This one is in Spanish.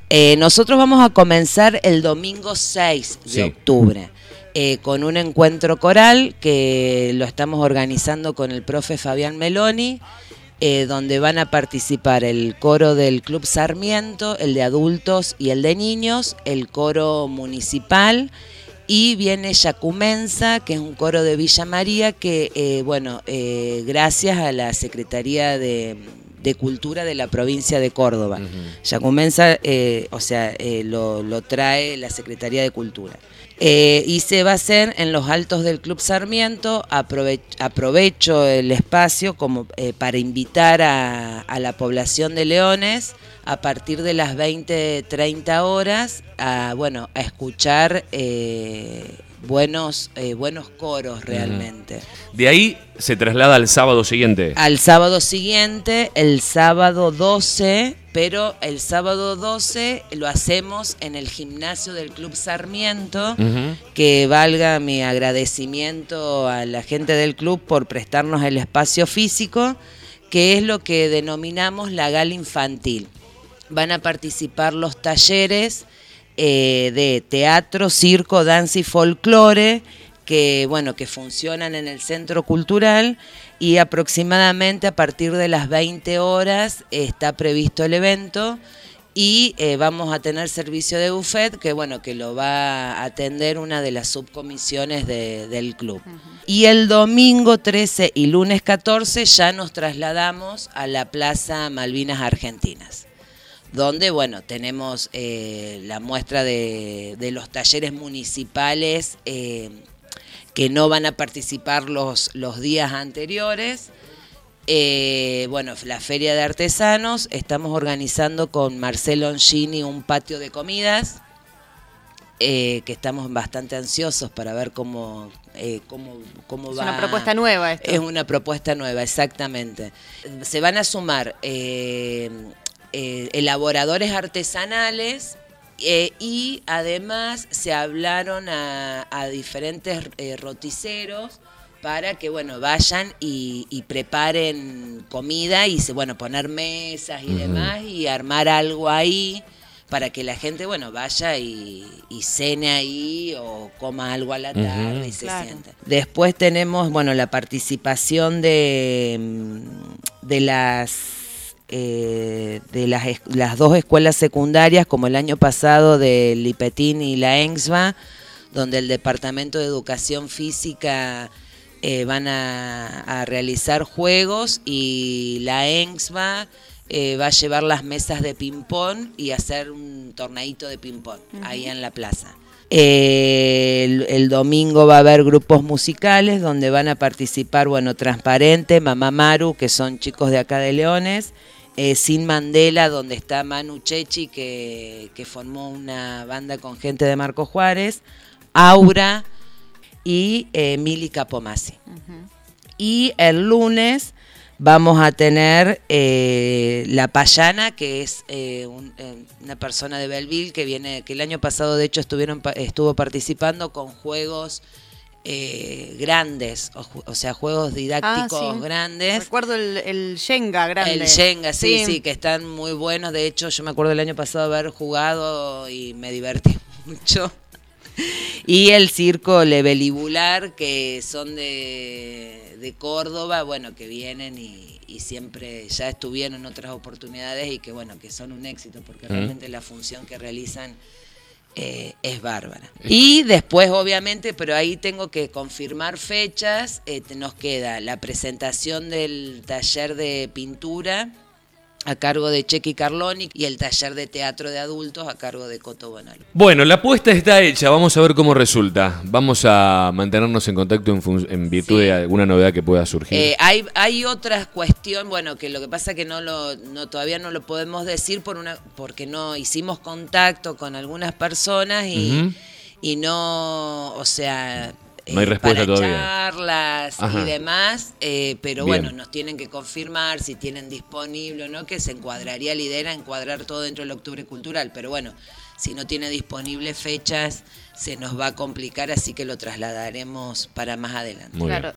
Nosotros vamos a comenzar el domingo 6 de octubre con un encuentro coral que lo estamos organizando con el profe Fabián Meloni, donde van a participar el coro del Club Sarmiento, el de adultos y el de niños, el coro municipal, y viene Yacumensa, que es un coro de Villa María que, gracias a la Secretaría de Cultura de la provincia de Córdoba. Yacumensa, lo trae la Secretaría de Cultura. Y se va a hacer en los altos del Club Sarmiento. Aprovecho el espacio como para invitar a la población de Leones a partir de las 20:30 horas a escuchar buenos coros realmente. De ahí se traslada al sábado siguiente. Al sábado siguiente, el sábado 12, pero el sábado 12 lo hacemos en el gimnasio del Club Sarmiento, que valga mi agradecimiento a la gente del club por prestarnos el espacio físico, que es lo que denominamos la gala infantil. Van a participar los talleres de teatro, circo, danza y folclore que funcionan en el Centro Cultural, y aproximadamente a partir de las 20 horas está previsto el evento y vamos a tener servicio de buffet que lo va a atender una de las subcomisiones del club. Y el domingo 13 y lunes 14 ya nos trasladamos a la Plaza Malvinas Argentinas, donde tenemos la muestra de los talleres municipales que no van a participar los días anteriores. La Feria de Artesanos, estamos organizando con Marcelo Ongini un patio de comidas, que estamos bastante ansiosos para ver cómo va. Es una propuesta nueva esto. Es una propuesta nueva, exactamente. Se van a sumar elaboradores artesanales y además se hablaron a diferentes roticeros para que vayan y preparen comida y poner mesas y demás y armar algo ahí para que la gente vaya y cene ahí o coma algo a la tarde y se sienta. Después tenemos la participación de las dos escuelas secundarias, como el año pasado del Lipetín y la ENSBA, donde el Departamento de Educación Física van a realizar juegos, y la ENSBA va a llevar las mesas de ping-pong y hacer un torneito de ping-pong ahí en la plaza. El domingo va a haber grupos musicales donde van a participar Transparente, Mamá Maru, que son chicos de acá de Leones, Sin Mandela, donde está Manu Chechi, que formó una banda con gente de Marco Juárez, Aura y Mili Capomasi. Y el lunes vamos a tener La Payana, que es una persona de Belleville que el año pasado de hecho estuvo participando con juegos grandes, o sea, juegos didácticos grandes. Recuerdo el Shenga grande. El Shenga, sí, que están muy buenos. De hecho, yo me acuerdo el año pasado haber jugado y me divertí mucho. Y el circo Lebelibular, que son de Córdoba, que vienen y siempre ya estuvieron en otras oportunidades y que son un éxito, porque realmente la función que realizan es bárbara. Y después, obviamente, pero ahí tengo que confirmar fechas, nos queda la presentación del taller de pintura a cargo de Chequi Carloni y el taller de teatro de adultos a cargo de Coto Bonalo. Bueno, la apuesta está hecha, vamos a ver cómo resulta. Vamos a mantenernos en contacto en virtud de alguna novedad que pueda surgir. Hay otras cuestiones, que lo que pasa es que todavía no lo podemos decir porque no hicimos contacto con algunas personas y no, o sea... No hay respuesta para todavía. Charlas y demás, pero bien. Nos tienen que confirmar si tienen disponible o no, que se encuadraría, la idea era encuadrar todo dentro del Octubre Cultural, pero si no tiene disponibles fechas, se nos va a complicar, así que lo trasladaremos para más adelante. Muy bien. Claro.